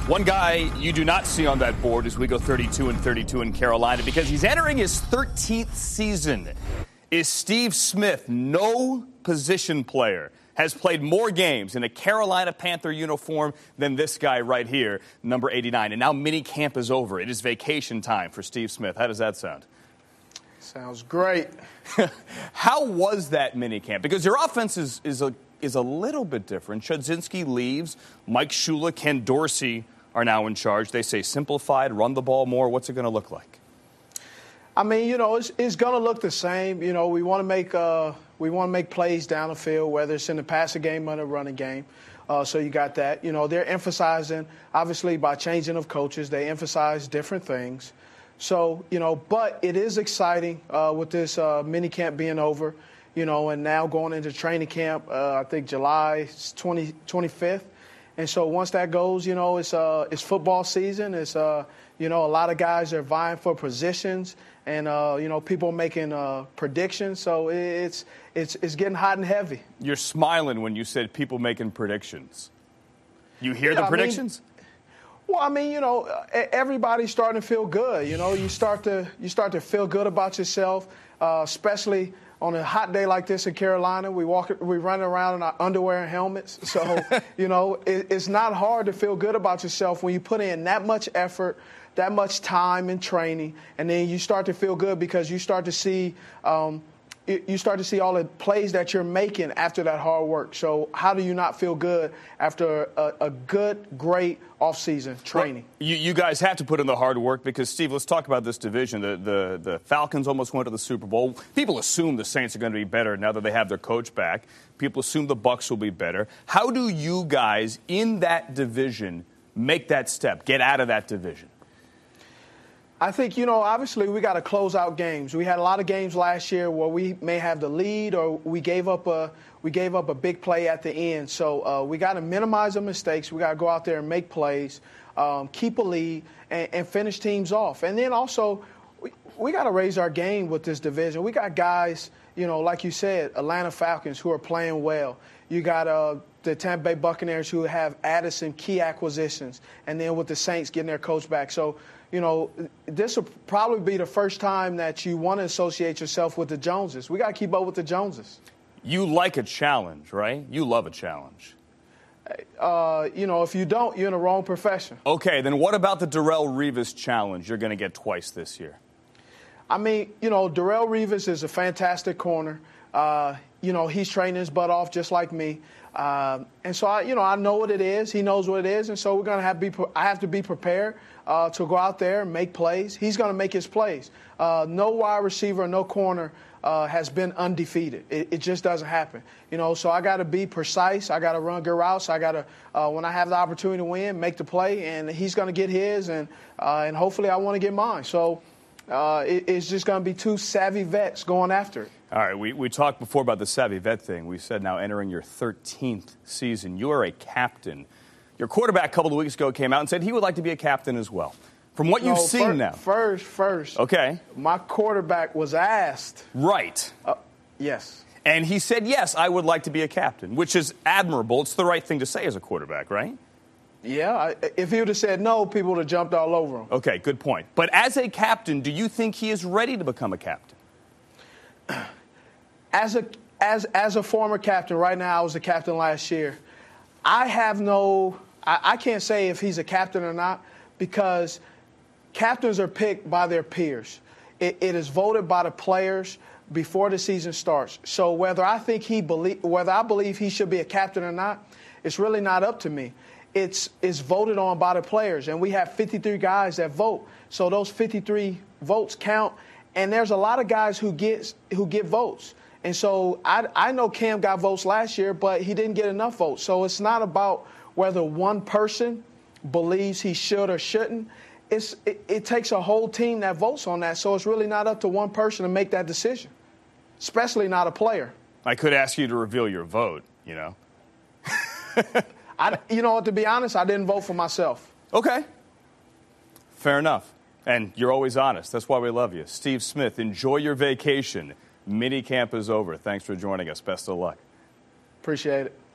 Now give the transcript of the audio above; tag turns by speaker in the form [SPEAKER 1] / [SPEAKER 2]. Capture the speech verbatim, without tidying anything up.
[SPEAKER 1] One guy you do not see on that board as we go thirty-two and thirty-two in Carolina because he's entering his thirteenth season is Steve Smith. No position player has played more games in a Carolina Panther uniform than this guy right here, number eighty-nine. And now mini camp is over. It is vacation time for Steve Smith. How does that sound?
[SPEAKER 2] Sounds great.
[SPEAKER 1] How was that mini camp? Because your offense is, is, a, is a little bit different. Chudzinski leaves. Mike Shula, Ken Dorsey are now in charge. They say simplified, run the ball more. What's it going to look like?
[SPEAKER 2] I mean, you know, it's, it's going to look the same. You know, we want to make uh, we want to make plays down the field, whether it's in the passing game or the running game. Uh, so you got that. You know, they're emphasizing, obviously, by changing of coaches, they emphasize different things. So, you know, but it is exciting uh, with this uh, mini camp being over, you know, and now going into training camp, uh, I think July twentieth, twenty-fifth. And so once that goes, you know, it's uh, it's football season. It's, uh, you know, a lot of guys are vying for positions and, uh, you know, people making uh, predictions. So it's, it's, it's getting hot and heavy.
[SPEAKER 1] You're smiling when you said people making predictions. You hear
[SPEAKER 2] yeah,
[SPEAKER 1] the predictions?
[SPEAKER 2] I mean, well, I mean, you know, everybody's starting to feel good. You know, you start to you start to feel good about yourself, uh, especially on a hot day like this in Carolina. We walk, we run around in our underwear and helmets. So, you know, it, it's not hard to feel good about yourself when you put in that much effort, that much time and training, and then you start to feel good because you start to see um, you start to see all the plays that you're making after that hard work. So how do you not feel good after a, a good, great offseason training?
[SPEAKER 1] Well, you, you guys have to put in the hard work because, Steve, let's talk about this division. The, the, the Falcons almost went to the Super Bowl. People assume the Saints are going to be better now that they have their coach back. People assume the Bucs will be better. How do you guys in that division make that step, get out of that division?
[SPEAKER 2] I think, you know, obviously we got to close out games. We had a lot of games last year where we may have the lead or we gave up a we gave up a big play at the end. So uh, we got to minimize the mistakes. We got to go out there and make plays, um, keep a lead, and, and finish teams off. And then also we, we got to raise our game with this division. We got guys, you know, like you said, Atlanta Falcons who are playing well. You got uh, the Tampa Bay Buccaneers who have added some key acquisitions. And then with the Saints getting their coach back. So, you know, this will probably be the first time that you want to associate yourself with the Joneses. We got to keep up with the Joneses.
[SPEAKER 1] You like a challenge, right? You love a challenge.
[SPEAKER 2] Uh, you know, if you don't, you're in the wrong profession.
[SPEAKER 1] Okay, then what about the Darrelle Revis challenge you're going to get twice this year?
[SPEAKER 2] I mean, you know, Darrelle Revis is a fantastic corner. Uh, you know, he's training his butt off just like me. Uh, and so, I, you know, I know what it is. He knows what it is. And so we're going to have to be, I have to be prepared uh, to go out there and make plays. He's going to make his plays. Uh, no wide receiver, no corner uh, has been undefeated. It, it just doesn't happen. You know, so I got to be precise. I got to run good routes. I got to, uh, when I have the opportunity to win, make the play. And he's going to get his. And, uh, and hopefully I want to get mine. So uh, it, it's just going to be two savvy vets going after it.
[SPEAKER 1] All right, we, we talked before about the savvy vet thing. We said now entering your thirteenth season. You are a captain. Your quarterback a couple of weeks ago came out and said he would like to be a captain as well. From what
[SPEAKER 2] no,
[SPEAKER 1] you've seen
[SPEAKER 2] first,
[SPEAKER 1] now.
[SPEAKER 2] First, first.
[SPEAKER 1] Okay.
[SPEAKER 2] My quarterback was asked.
[SPEAKER 1] Right.
[SPEAKER 2] Uh, yes.
[SPEAKER 1] And he said, yes, I would like to be a captain, which is admirable. It's the right thing to say as a quarterback, right?
[SPEAKER 2] Yeah. I, if he would have said no, people would have jumped all over him.
[SPEAKER 1] Okay, good point. But as a captain, do you think he is ready to become a captain?
[SPEAKER 2] As a as as a former captain, right now I was a captain last year. I have no, I, I can't say if he's a captain or not because captains are picked by their peers. It, it is voted by the players before the season starts. So whether I think he believe, whether I believe he should be a captain or not, it's really not up to me. It's it's voted on by the players, and we have fifty-three guys that vote. So those fifty-three votes count, and there's a lot of guys who get who get votes. And so I, I know Cam got votes last year, but he didn't get enough votes. So it's not about whether one person believes he should or shouldn't. It's, it, it takes a whole team that votes on that. So it's really not up to one person to make that decision, especially not a player.
[SPEAKER 1] I could ask you to reveal your vote, you know.
[SPEAKER 2] I, you know, to be honest, I didn't vote for myself.
[SPEAKER 1] Okay. Fair enough. And you're always honest. That's why we love you. Steve Smith, enjoy your vacation. Mini camp is over. Thanks for joining us. Best of luck.
[SPEAKER 2] Appreciate it.